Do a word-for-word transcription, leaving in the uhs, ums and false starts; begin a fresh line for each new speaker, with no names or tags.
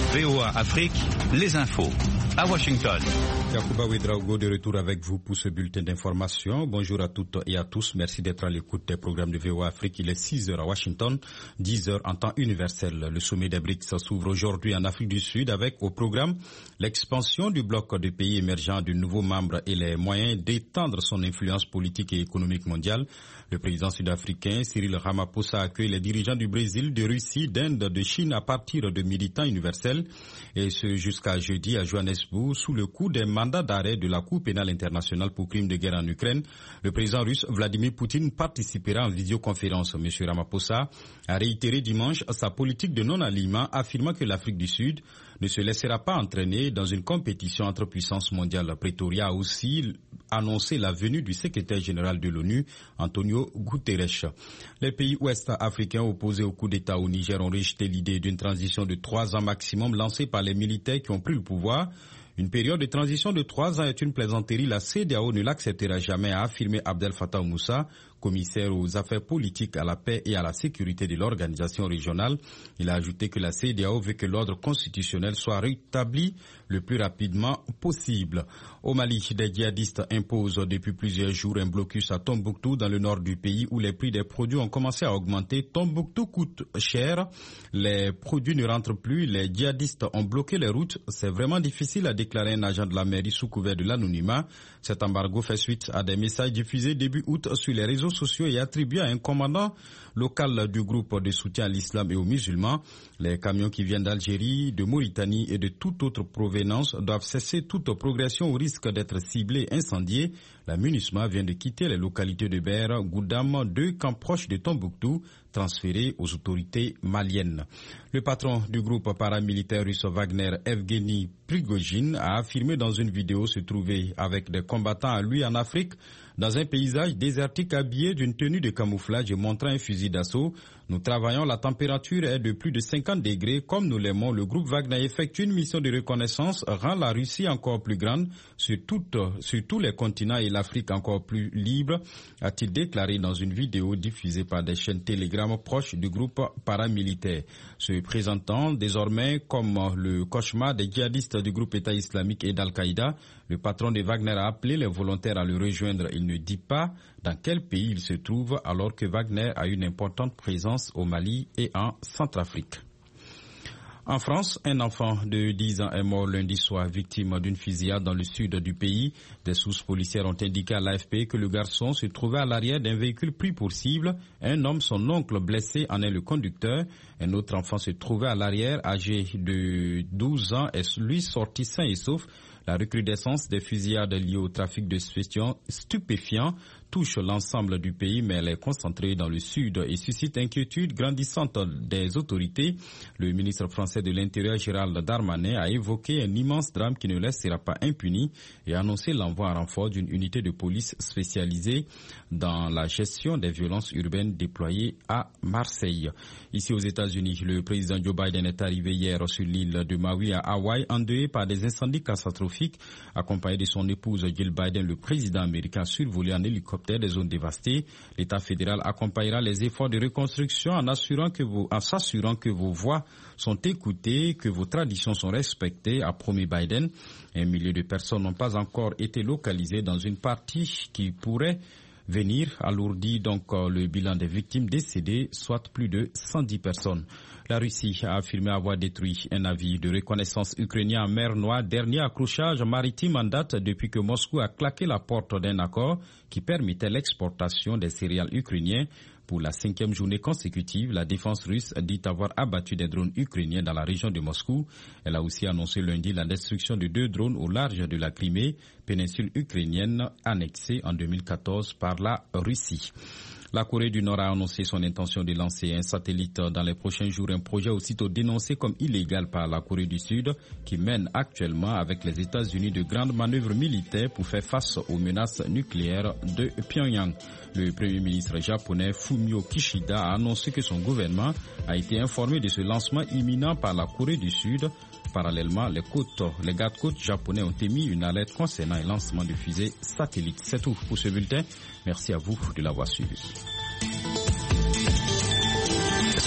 V O A Afrique, les infos. À Washington.
Yacouba Ouedraogo de retour avec vous pour ce bulletin d'information. Bonjour à toutes et à tous. Merci d'être à l'écoute des programmes de V O A Afrique. Il est six heures à Washington, dix heures en temps universel. Le sommet des B R I C S s'ouvre aujourd'hui en Afrique du Sud avec au programme l'expansion du bloc de pays émergents de nouveaux membres et les moyens d'étendre son influence politique et économique mondiale. Le président sud-africain Cyril Ramaphosa accueille les dirigeants du Brésil, de Russie, d'Inde, de Chine à partir de militants universels et ce jusqu'à jeudi à Johannesburg sous le coup des mandats d'arrêt de la Cour pénale internationale pour crimes de guerre en Ukraine. Le président russe Vladimir Poutine participera en visioconférence. M. Ramaphosa a réitéré dimanche sa politique de non-alignement, affirmant que l'Afrique du Sud ne se laissera pas entraîner dans une compétition entre puissances mondiales. Pretoria a aussi annoncé la venue du secrétaire général de l'ONU, Antonio Guterres. Les pays ouest-africains opposés au coup d'État au Niger ont rejeté l'idée d'une transition de trois ans maximum lancée par les militaires qui ont pris le pouvoir. Une période de transition de trois ans est une plaisanterie. La C E D E A O ne l'acceptera jamais, a affirmé Abdel Fattah Moussa, commissaire aux affaires politiques, à la paix et à la sécurité de l'organisation régionale. Il a ajouté que la C E D E A O veut que l'ordre constitutionnel soit rétabli le plus rapidement possible. Au Mali, des djihadistes imposent depuis plusieurs jours un blocus à Tombouctou, dans le nord du pays, où les prix des produits ont commencé à augmenter. Tombouctou coûte cher, les produits ne rentrent plus, les djihadistes ont bloqué les routes. C'est vraiment difficile, a déclaré un agent de la mairie sous couvert de l'anonymat. Cet embargo fait suite à des messages diffusés début août sur les réseaux sociaux et attribués à un commandant local du groupe de soutien à l'islam et aux musulmans. Les camions qui viennent d'Algérie, de Mauritanie et de toute autre provenance doivent cesser toute progression au risque d'être ciblés et incendiés. La MINUSMA vient de quitter les localités de Ber, Goudam, deux camps proches de Tombouctou, transférés aux autorités maliennes. Le patron du groupe paramilitaire russe Wagner, Evgeny Prigojine, a affirmé dans une vidéo se trouver avec des combattants à lui en Afrique, dans un paysage désertique habillé d'une tenue de camouflage et montrant un fusil d'assaut. Nous travaillons, la température est de plus de cinquante degrés. Comme nous l'aimons, le groupe Wagner effectue une mission de reconnaissance, rend la Russie encore plus grande sur, toute, sur tous les continents et l'Afrique encore plus libre, a-t-il déclaré dans une vidéo diffusée par des chaînes Telegram proches du groupe paramilitaire. Se présentant désormais comme le cauchemar des djihadistes du groupe État islamique et d'Al-Qaïda, le patron de Wagner a appelé les volontaires à le rejoindre. Il ne dit pas dans quel pays il se trouve, alors que Wagner a une importante présence au Mali et en Centrafrique. En France, un enfant de dix ans est mort lundi soir, victime d'une fusillade dans le sud du pays. Des sources policières ont indiqué à l'A F P que le garçon se trouvait à l'arrière d'un véhicule pris pour cible. Un homme, son oncle blessé, en est le conducteur. Un autre enfant se trouvait à l'arrière, âgé de douze ans, est lui sorti sain et sauf. La recrudescence des fusillades liées au trafic de stupéfiants touche l'ensemble du pays, mais elle est concentrée dans le sud et suscite inquiétude grandissante des autorités. Le ministre français de l'Intérieur, Gérald Darmanin, a évoqué un immense drame qui ne laissera pas impuni et a annoncé l'envoi en renfort d'une unité de police spécialisée dans la gestion des violences urbaines déployée à Marseille. Ici aux États-Unis, le président Joe Biden est arrivé hier sur l'île de Maui à Hawaï, endeuillé par des incendies catastrophiques. Accompagné de son épouse Jill Biden, le président américain a survolé en hélicoptère des zones dévastées. L'État fédéral accompagnera les efforts de reconstruction en assurant que vos, en s'assurant que vos voix sont écoutées, que vos traditions sont respectées, a promis Biden. Un millier de personnes n'ont pas encore été localisées dans une partie qui pourrait venir alourdit donc le bilan des victimes décédées, soit plus de cent dix personnes. La Russie a affirmé avoir détruit un navire de reconnaissance ukrainien en mer Noire, dernier accrochage maritime en date depuis que Moscou a claqué la porte d'un accord qui permettait l'exportation des céréales ukrainiens. Pour la cinquième journée consécutive, la défense russe dit avoir abattu des drones ukrainiens dans la région de Moscou. Elle a aussi annoncé lundi la destruction de deux drones au large de la Crimée, péninsule ukrainienne annexée en deux mille quatorze par la Russie. La Corée du Nord a annoncé son intention de lancer un satellite dans les prochains jours, un projet aussitôt dénoncé comme illégal par la Corée du Sud, qui mène actuellement avec les États-Unis de grandes manœuvres militaires pour faire face aux menaces nucléaires de Pyongyang. Le Premier ministre japonais Fumio Kishida a annoncé que son gouvernement a été informé de ce lancement imminent par la Corée du Sud. Parallèlement, les côtes, les gardes-côtes japonais ont émis une alerte concernant le lancement de fusées satellites. C'est tout pour ce bulletin. Merci à vous de l'avoir suivi.